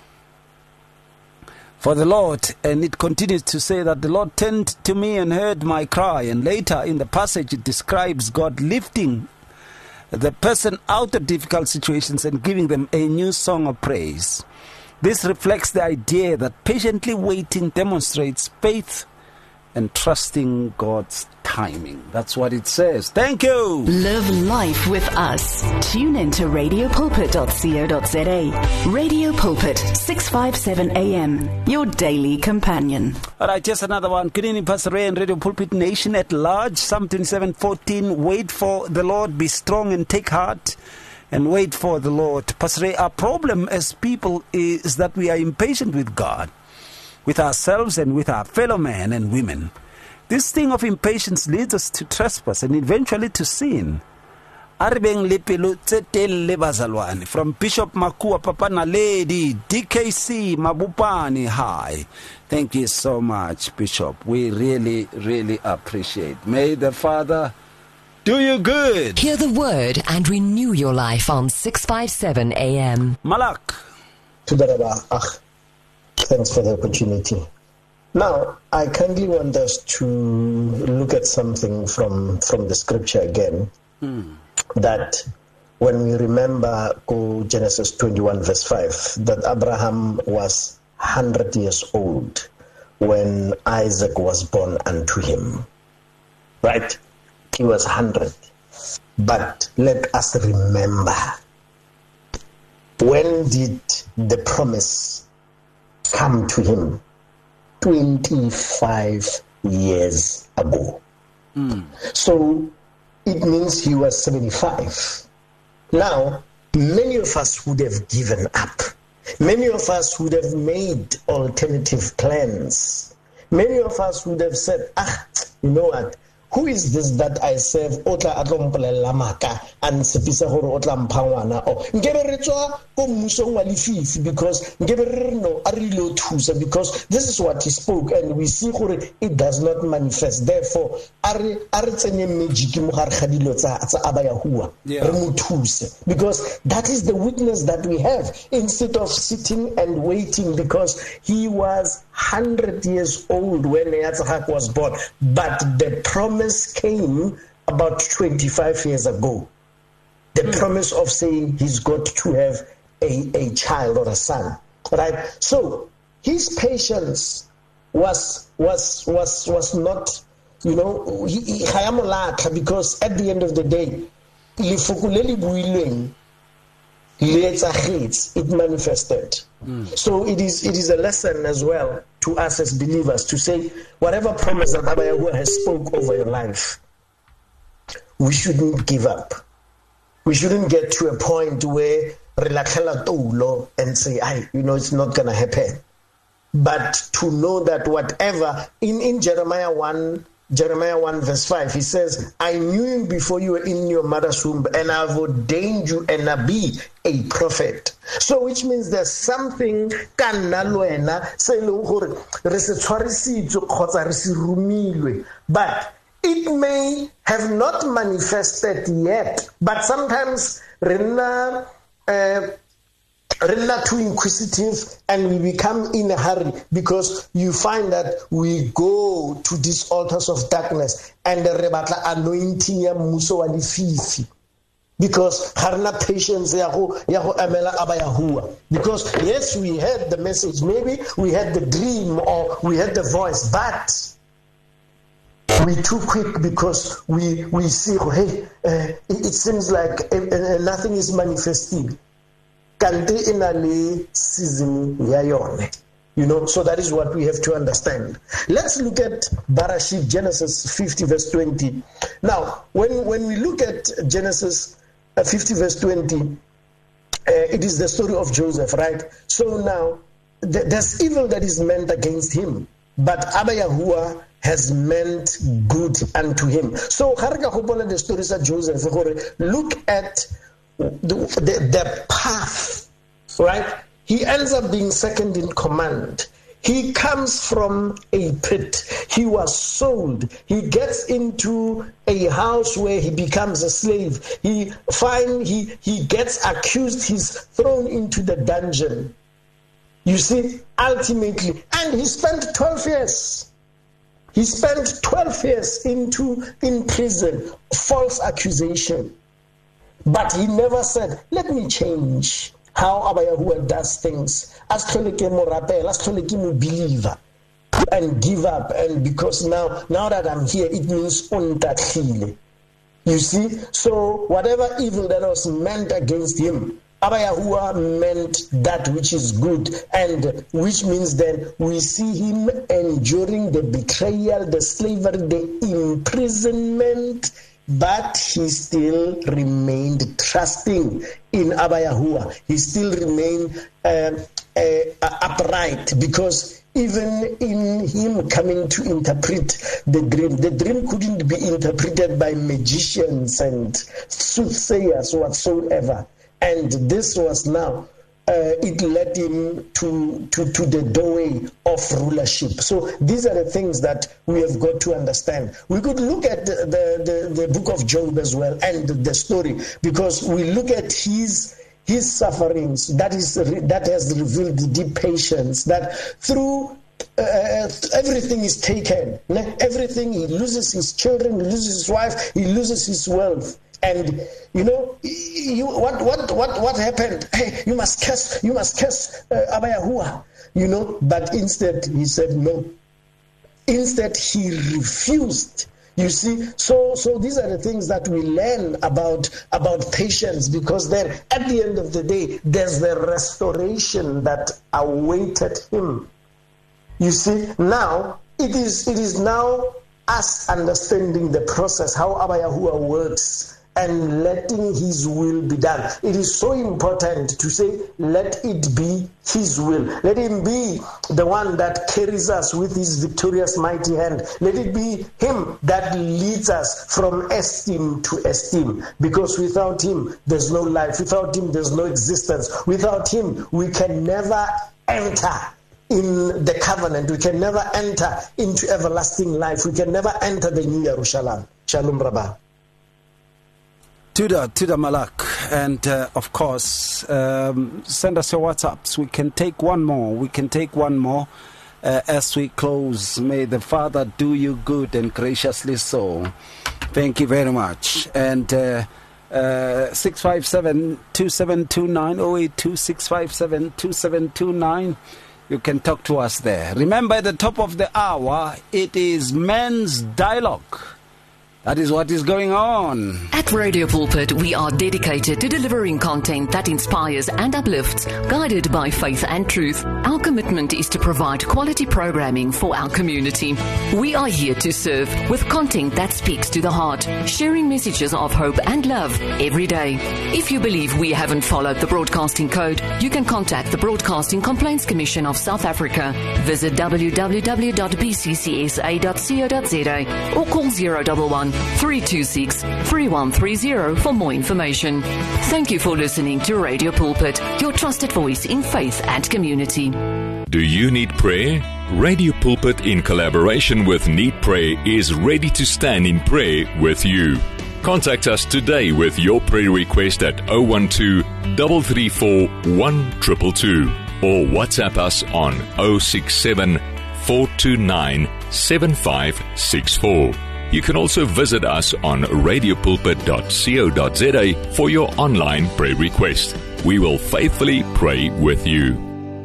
for the Lord, and it continues to say that the Lord turned to me and heard my cry. And later in the passage it describes God lifting the person out of difficult situations and giving them a new song of praise. This reflects the idea that patiently waiting demonstrates faith and trusting God's timing. That's what it says. Thank you. Live life with us. Tune in to radio pulpit dot co dot z a. Radio Pulpit, six fifty-seven A M, your daily companion. All right, just another one. Good evening, Pastor Ray and Radio Pulpit Nation at large. Psalm twenty-seven fourteen, wait for the Lord, be strong and take heart, and wait for the Lord. Pastor Ray, our problem as people is that we are impatient with God, with ourselves and with our fellow men and women. This thing of impatience leads us to trespass and eventually to sin. Aribeng Lepelo Tsetele Bazalwane from Bishop Makua Papa Naledi D K C Mabupani. Hi. Thank you so much, Bishop. We really, really appreciate. May the Father do you good. Hear the word and renew your life on six fifty-seven A M. Malak. Thanks for the opportunity. Now, I kindly want us to look at something from, from the scripture again. Mm. That when we remember go Genesis twenty-one verse five, that Abraham was one hundred years old when Isaac was born unto him. Right? He was one hundred. But let us remember, when did the promise come to him? twenty-five years ago. Mm. So it means he was seventy-five. Now, many of us would have given up. Many of us would have made alternative plans. Many of us would have said, ah, you know what? Who is this that I serve? Otla atlompolela maka and sepisa hore otla mpangwana. Oh, ngebe re tswa ko mmusong wa lefifi because ngebe re no a re lo thusa because this is what he spoke and we see gore it does not manifest. Therefore, are are tsenye magic mo gare ga dilo tsa tsa abaya hua. Re mo thuse because that is the witness that we have instead of sitting and waiting because he was one hundred years old when Yitzhak was born, but the promise came about twenty-five years ago. The mm. promise of saying he's got to have a, a child or a son. Right? So his patience was was was was not you know, he, he, because at the end of the day, it manifested. Mm. So it is it is a lesson as well to us as believers to say, whatever promise that Abba Yahuwah has spoke over your life, we shouldn't give up. We shouldn't get to a point where and say, I, you know, it's not going to happen. But to know that whatever, in, in Jeremiah one, Jeremiah one verse five, he says, I knew you before you were in your mother's womb, and I've ordained you and I be a prophet. So which means there's something but it may have not manifested yet. But sometimes uh, we're not too inquisitive and we become in a hurry, because you find that we go to these altars of darkness and the rebatla anointing ya muso wa dififi, because harna patience ya go ya go amela Abba Yahuwah. Because yes, we had the message, maybe we had the dream or we had the voice, but we too quick because we we see, hey, uh, it, it seems like uh, uh, nothing is manifesting. You know, so that is what we have to understand. Let's look at Barashit, Genesis fifty verse twenty. Now, when when we look at Genesis fifty verse twenty, uh, it is the story of Joseph, right? So now th- there's evil that is meant against him, but Abba Yahuwah has meant good unto him. So the stories of Joseph, look at the, the, the path, right? He ends up being second in command. He comes from a pit. He was sold. He gets into a house where he becomes a slave. He find he he gets accused. He's thrown into the dungeon. You see, ultimately, and he spent twelve years. He spent twelve years into in prison, false accusation. But he never said, let me change how Abba Yahuwah does things. As believer and give up, and because now now that I'm here, it means untakhile. You see, so whatever evil that was meant against him, Abba Yahuwah meant that which is good, and which means that we see him enduring the betrayal, the slavery, the imprisonment, but he still remained trusting in Abba Yahuwah. He still remained uh, uh, upright, because even in him coming to interpret the dream, the dream couldn't be interpreted by magicians and soothsayers whatsoever. And this was now, uh, it led him to, to, to the doorway of rulership. So these are the things that we have got to understand. We could look at the, the, the, the book of Job as well, and the story, because we look at his his sufferings, that is that has revealed deep patience, that through uh, everything is taken, everything, he loses his children, he loses his wife, he loses his wealth. And you know, you, what what what what happened? Hey, you must curse, you must curse uh, Abba Yahuwah, you know. But instead, he said no. Instead, he refused. You see, so so these are the things that we learn about about patience, because then at the end of the day, there's the restoration that awaited him. You see, now it is it is now us understanding the process, how Abba Yahuwah works, and letting his will be done. It is so important to say, let it be his will. Let him be the one that carries us with his victorious mighty hand. Let it be him that leads us from esteem to esteem. Because without him, there's no life. Without him, there's no existence. Without him, we can never enter in the covenant. We can never enter into everlasting life. We can never enter the New Jerusalem. Shalom Rabbah. Tuda, Tuda Malak, and uh, of course, um, send us your WhatsApps. We can take one more. We can take one more uh, as we close. May the Father do you good and graciously so. Thank you very much. And uh, uh, six five seven, two seven two nine, oh eight two, six five seven, two seven two nine You can talk to us there. Remember, at the top of the hour, it is Men's Dialogue. That is what is going on. At Radio Pulpit, we are dedicated to delivering content that inspires and uplifts, guided by faith and truth. Our commitment is to provide quality programming for our community. We are here to serve with content that speaks to the heart, sharing messages of hope and love every day. If you believe we haven't followed the broadcasting code, you can contact the Broadcasting Complaints Commission of South Africa. Visit w w w dot b c c s a dot co dot z a or call zero one one three two six three one three zero for more information. Thank you for listening to Radio Pulpit, your trusted voice in faith and community. Do you need prayer? Radio Pulpit, in collaboration with Need Pray, is ready to stand in prayer with you. Contact us today with your prayer request at zero one two, three three four, one two two two or WhatsApp us on zero six seven, four two nine, seven five six four. You can also visit us on radio pulpit dot co dot z a for your online prayer request. We will faithfully pray with you.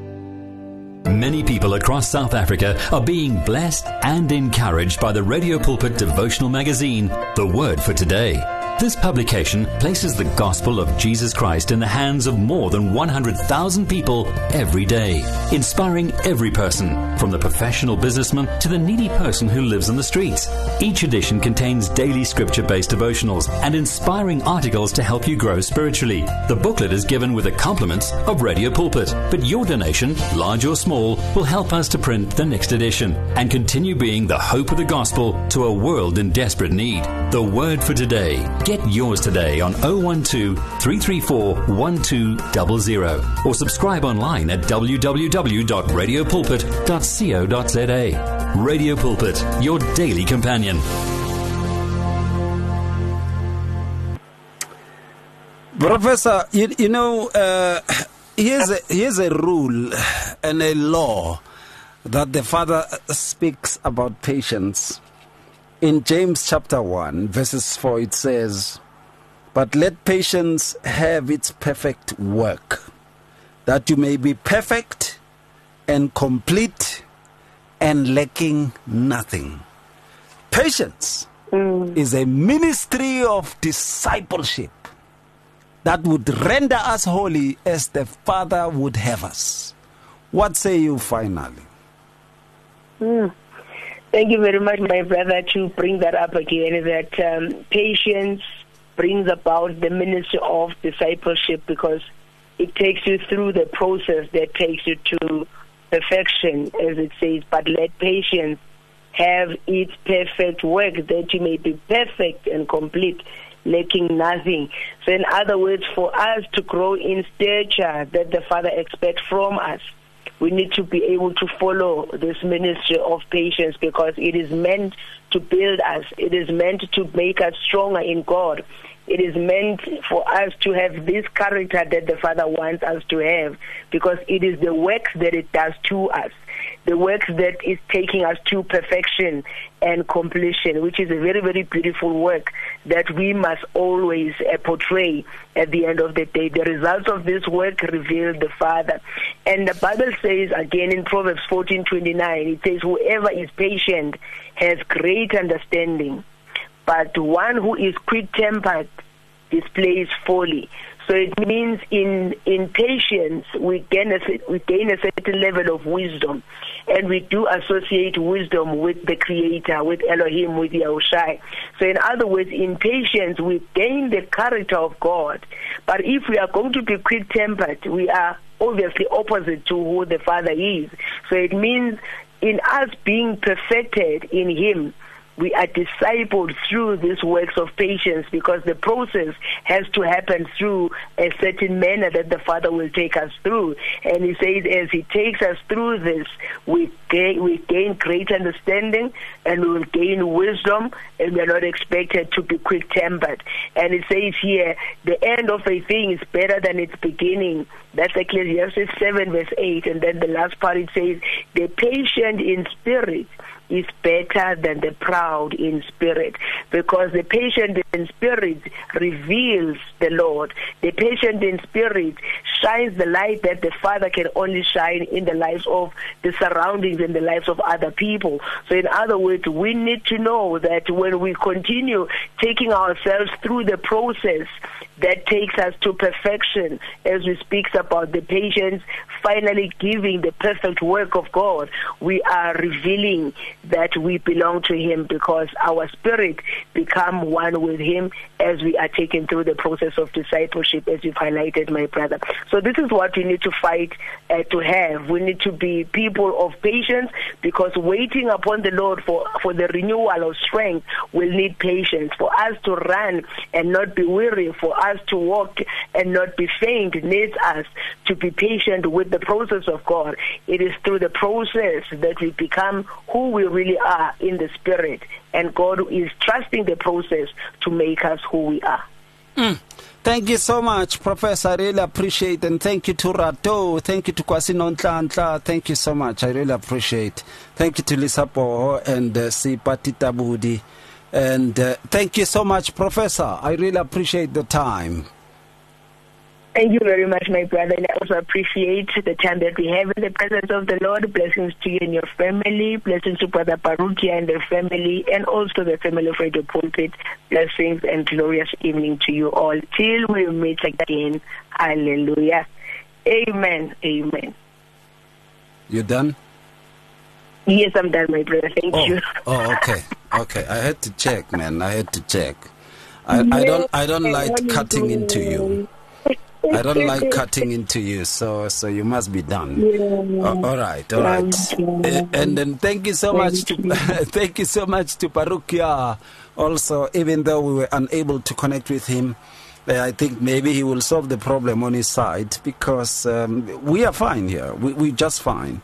Many people across South Africa are being blessed and encouraged by the Radio Pulpit devotional magazine, The Word for Today. This publication places the gospel of Jesus Christ in the hands of more than one hundred thousand people every day, inspiring every person, from the professional businessman to the needy person who lives on the streets. Each edition contains daily scripture-based devotionals and inspiring articles to help you grow spiritually. The booklet is given with the compliments of Radio Pulpit, but your donation, large or small, will help us to print the next edition and continue being the hope of the gospel to a world in desperate need. The Word for Today. Get yours today on zero one two, three three four, one two zero zero or subscribe online at w w w dot radio pulpit dot co dot z a. Radio Pulpit, your daily companion. Professor, you, you know, uh, here's, a, here's a rule and a law that the Father speaks about patience. In James chapter one, verses four, it says, "But let patience have its perfect work, that you may be perfect and complete and lacking nothing." Patience mm. is a ministry of discipleship that would render us holy as the Father would have us. What say you finally? Mm. Thank you very much, my brother, to bring that up again, that um, patience brings about the ministry of discipleship, because it takes you through the process that takes you to perfection, as it says. But let patience have its perfect work, that you may be perfect and complete, lacking nothing. So in other words, for us to grow in stature that the Father expects from us, we need to be able to follow this ministry of patience, because it is meant to build us. It is meant to make us stronger in God. It is meant for us to have this character that the Father wants us to have, because it is the works that it does to us, the works that is taking us to perfection and completion, which is a very, very beautiful work that we must always uh, portray at the end of the day. The results of this work reveal the Father. And the Bible says, again in Proverbs fourteen twenty-nine, it says, "Whoever is patient has great understanding, but one who is quick-tempered displays folly." So it means in in patience we gain a, we gain a certain level of wisdom, and we do associate wisdom with the Creator, with Elohim, with Yahushai. So in other words, in patience we gain the character of God. But if we are going to be quick-tempered, we are obviously opposite to who the Father is. So it means in us being perfected in Him, we are discipled through these works of patience, because the process has to happen through a certain manner that the Father will take us through. And He says, as He takes us through this, we gain, we gain great understanding, and we will gain wisdom, and we are not expected to be quick-tempered. And it says here, the end of a thing is better than its beginning. That's Ecclesiastes seven verse eight. And then the last part, it says, the patient in spirit is better than the proud in spirit, because the patient in in spirit reveals the Lord. The patient in spirit shines the light that the Father can only shine in the lives of the surroundings and the lives of other people. So in other words, we need to know that when we continue taking ourselves through the process that takes us to perfection, as we speak about the patience finally giving the perfect work of God, we are revealing that we belong to Him, because our spirit become one with Him as we are taken through the process of discipleship, as you've highlighted, my brother. So this is what we need to fight uh, to have. We need to be people of patience, because waiting upon the Lord for, for the renewal of strength will need patience. For us to run and not be weary, for us to walk and not be faint, needs us to be patient with the process of God. It is through the process that we become who we really are in the spirit, and God is trusting the process to make us who we are. Mm. Thank you so much, Professor. I really appreciate it. And thank you to Rato. Thank you to Kwasi Nontlantla. Thank you so much. I really appreciate it. Thank you to Lisa Poho and uh, Sipati Tabudi. And uh, thank you so much, Professor. I really appreciate the time. Thank you very much, my brother. And I also appreciate the time that we have in the presence of the Lord. Blessings to you and your family. Blessings to Brother Parukia and their family, and also the family of Radio Pulpit. Blessings and glorious evening to you all. Till we meet again. Hallelujah. Amen. Amen. You done? Yes, I'm done, my brother. Thank oh. you. Oh, okay. Okay. I had to check, man. I had to check. I, I don't I don't like cutting into you. I don't like cutting into you, so so you must be done. Yeah. Uh, all right, all right. Uh, and then thank you so much to thank you so much to Parukia. Also, even though we were unable to connect with him, uh, I think maybe he will solve the problem on his side, because um, we are fine here. We we just fine.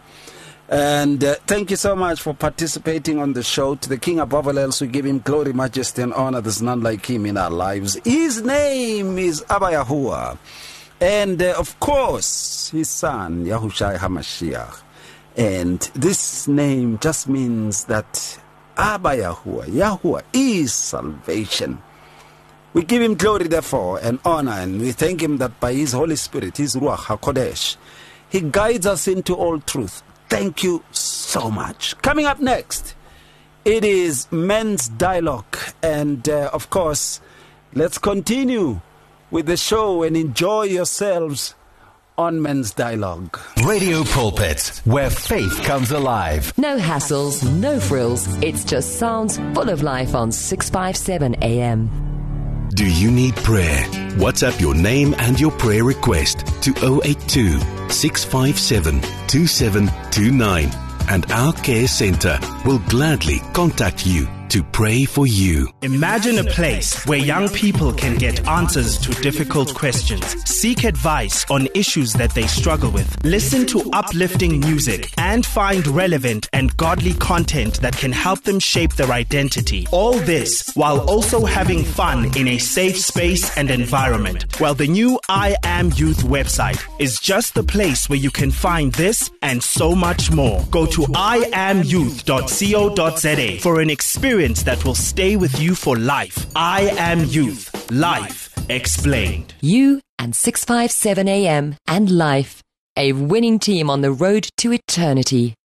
And uh, thank you so much for participating on the show. To the King above all else, we give him glory, majesty, and honor. There's none like him in our lives. His name is Abba Yahuwah. And uh, of course, his son, Yahushua HaMashiach. And this name just means that Abba Yahuwah, Yahuwah is salvation. We give him glory, therefore, and honor, and we thank him that by his Holy Spirit, his Ruach HaKodesh, he guides us into all truth. Thank you so much. Coming up next, it is Men's Dialogue. And, uh, of course, let's continue with the show and enjoy yourselves on Men's Dialogue. Radio Pulpit, where faith comes alive. No hassles, no frills. It's just sounds full of life on six fifty-seven A M. Do you need prayer? WhatsApp your name and your prayer request to zero eight two, six five seven, two seven two nine, and our care center will gladly contact you to pray for you. Imagine a place where young people can get answers to difficult questions, seek advice on issues that they struggle with, listen to uplifting music, and find relevant and godly content that can help them shape their identity. All this while also having fun in a safe space and environment. Well, the new I Am Youth website is just the place where you can find this and so much more. Go to i am youth dot co dot za for an experience that will stay with you for life. I Am Youth. Life explained. You and six fifty-seven A M and Life, a winning team on the road to eternity.